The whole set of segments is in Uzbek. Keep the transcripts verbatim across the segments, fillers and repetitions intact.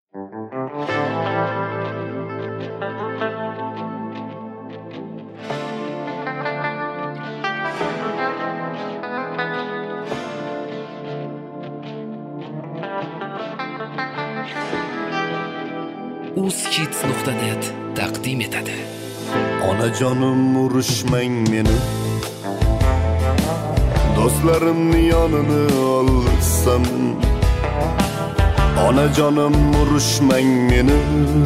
uzkids nuqta net taqdim etadi. Onajonim urushmang meni, do'stlarimni yonini olsam. Onajonim urushmang meni,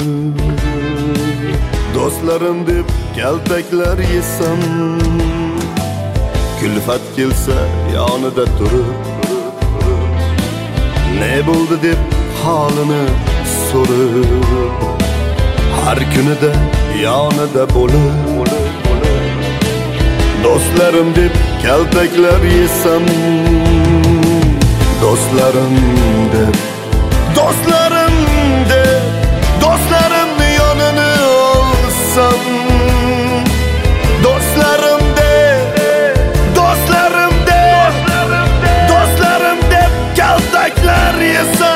do'stlarim deb kaltaklar yesam. Kulfat kelsa yonida turib, ne bo'ldi deb holini so'rib, har kunida yonida bo'lib, do'stlarim deb kaltaklar yesam. Do'stlarim deb, do'stlarim deb, do'stlarimni yonini olsam. Do'stlarim deb, do'stlarim deb, do'stlarim deb kaltaklar yesam.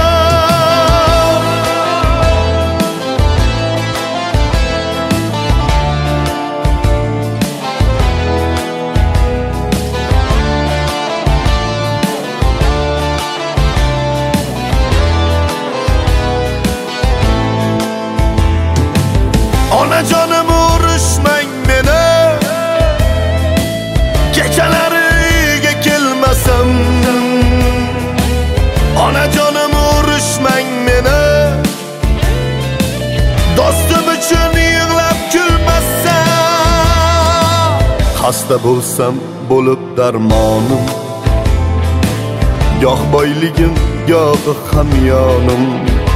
Onajonim urushmang meni, kechalari uyga kelmasam. Onajonim urushmang meni, do'stim uchun yig'lab kulmasam. Xasta bo'lsam bo'lib darmonim, goh boyligim, goh hamyonim.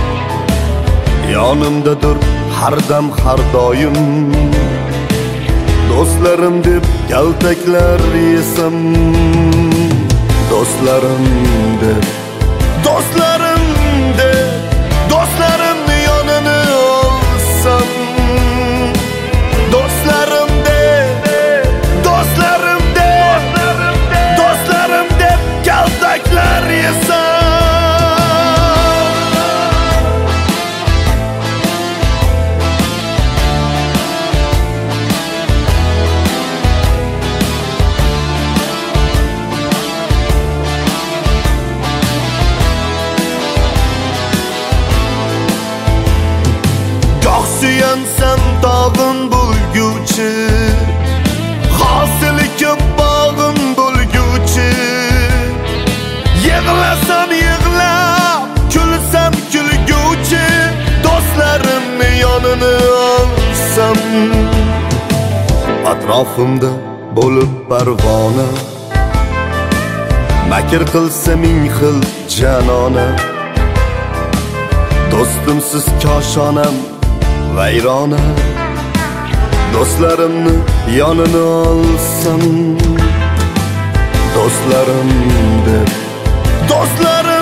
Yonimdadir har dam har doim, do'stlarim deb kaltaklar yesam. Do'stlarim deb, do'stlarim deb, do'stlarimni yonini olsam. Do'stlarim deb, do'stlarim deb, do'stlarim deb kaltaklar yesam. Suyansam tog'im bo'lguchi, hosili ko'p bog'im bo'lguchi. Yig'lasam yig'lab, kulsam kulguchi, do'stlarimni yonini olsam. Atrofimda bo'lib parvona, makr qilsa ming xil janona. Do'stimsiz koshonam vayrona, do'stlarimni yonini olsam. Do'stlarim deb, do'stlarim